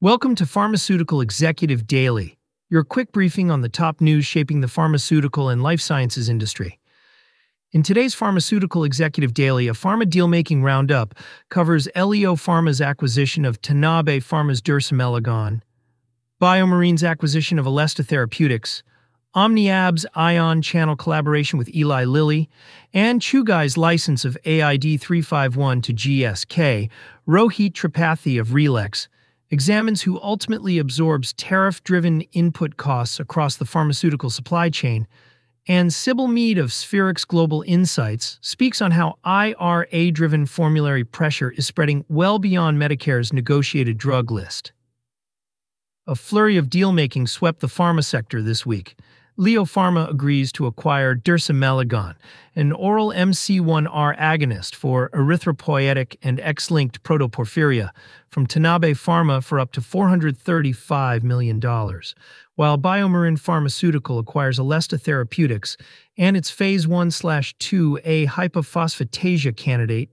Welcome to Pharmaceutical Executive Daily, your quick briefing on the top news shaping the pharmaceutical and life sciences industry. In today's Pharmaceutical Executive Daily, a pharma deal-making roundup covers Elio Pharma's acquisition of Tanabe Pharma's Dersimelagon, BioMarin's acquisition of Alesta Therapeutics, OmniAb's ion channel collaboration with Eli Lilly, and Chugai's license of AID 351 to GSK. Rohit Tripathi of Relax examines who ultimately absorbs tariff-driven input costs across the pharmaceutical supply chain, and Sybil Mead of Spherix Global Insights speaks on how IRA-driven formulary pressure is spreading well beyond Medicare's negotiated drug list. A flurry of deal-making swept the pharma sector this week. Leo Pharma agrees to acquire Dersimelagon, an oral MC1R agonist for erythropoietic and X-linked protoporphyria, from Tanabe Pharma for up to $435 million, while BioMarin Pharmaceutical acquires Alesta Therapeutics and its Phase 1/2A hypophosphatasia candidate,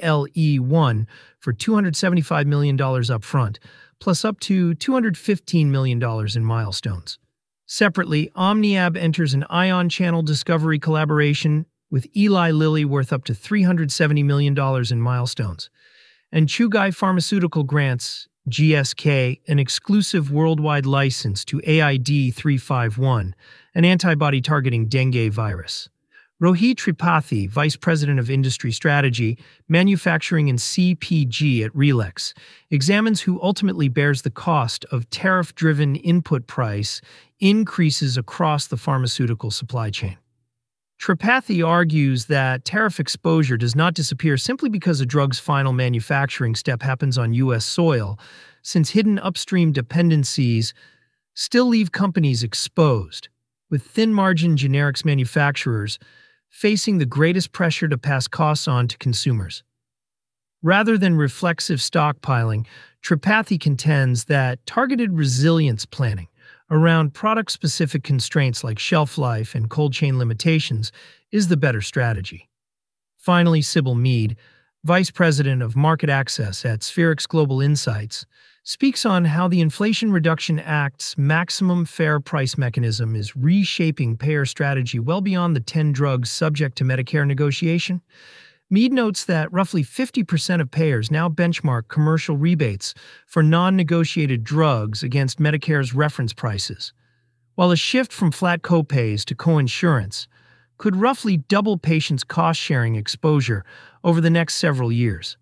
ALE1, for $275 million upfront, plus up to $215 million in milestones. Separately, OmniAb enters an ion channel discovery collaboration with Eli Lilly worth up to $370 million in milestones, and Chugai Pharmaceutical grants GSK an exclusive worldwide license to AID 351, an antibody targeting dengue virus. Rohit Tripathi, Vice President of Industry Strategy, Manufacturing and CPG at Relax, examines who ultimately bears the cost of tariff-driven input price increases across the pharmaceutical supply chain. Tripathi argues that tariff exposure does not disappear simply because a drug's final manufacturing step happens on U.S. soil, since hidden upstream dependencies still leave companies exposed, with thin-margin generics manufacturers facing the greatest pressure to pass costs on to consumers. Rather than reflexive stockpiling, Tripathi contends that targeted resilience planning around product-specific constraints like shelf life and cold chain limitations is the better strategy. Finally, Sybil Mead, Vice President of Market Access at Spherix Global Insights, speaks on how the Inflation Reduction Act's maximum fair price mechanism is reshaping payer strategy well beyond the 10 drugs subject to Medicare negotiation. Mead notes that roughly 50% of payers now benchmark commercial rebates for non-negotiated drugs against Medicare's reference prices, while a shift from flat copays to coinsurance could roughly double patients' cost-sharing exposure over the next several years.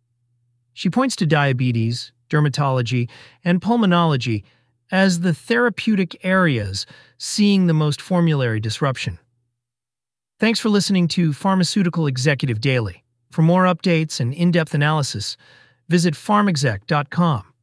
She points to diabetes, dermatology, and pulmonology as the therapeutic areas seeing the most formulary disruption. Thanks for listening to Pharmaceutical Executive Daily. For more updates and in-depth analysis, visit pharmexec.com.